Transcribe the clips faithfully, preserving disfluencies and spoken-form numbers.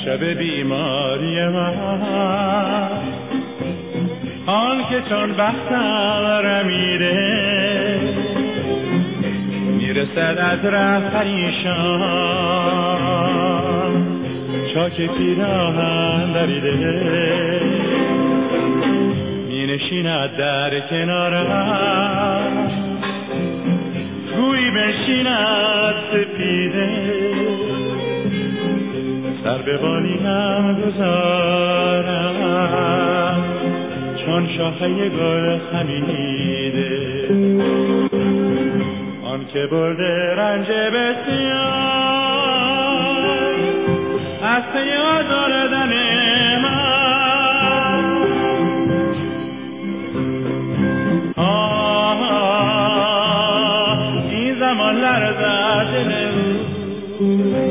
شب بیماری من، آن که چون بختم رمیده میرسد از ره پریشان، چاک پیراهن دریده می نشیند در کنارم، گویی بنشیند سپیده، سر به بالینم گذارم چون شاخه گل خمیده. آن که برده رنج بسیار از پی آزردن من، آه این زمان لرزد دل او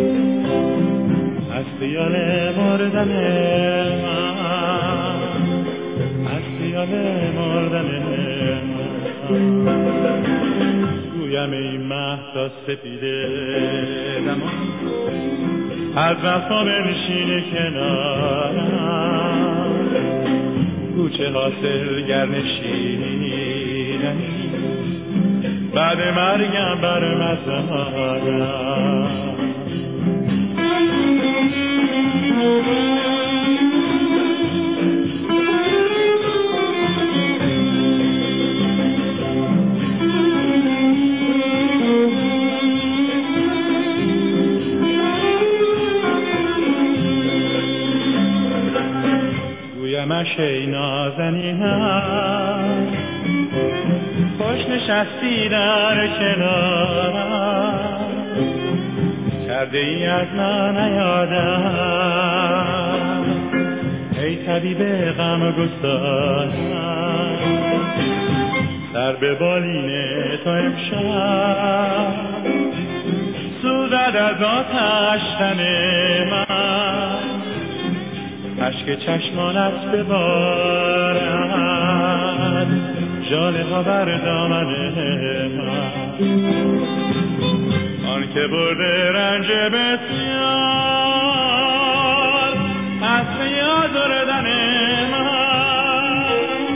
از خیال مردن من، از خیال مردن من. گویم این مهد سپیده دمان از وفا بنشین کنارم، کوچه حاصل گر نشینی بعد مرگم بر مزارم. گویمش ای نازنینم خوش نشستی در کنارم، کرده ای از من نیادم ای طبیب غم گسارم، سر به بالین تو امشب سوزد از آتش تن من، اشک چشمانت ببارد ژاله ها بر دامن من. آن که برده رنج بسیار از پی آزردن من،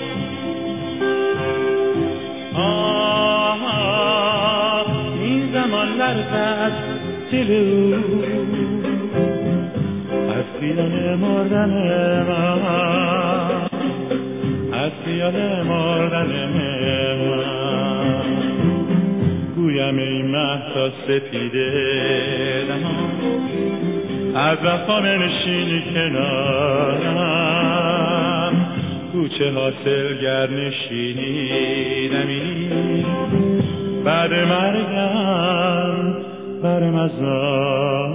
آه این زمان لرزد دل او از خیال مردن من، از خیال مردن من. گویم ای مهد سپیده دمان از وفا بنشین کنارم، کوچه حاصل گر نشینی نمی بعد مرگم بر مزارم.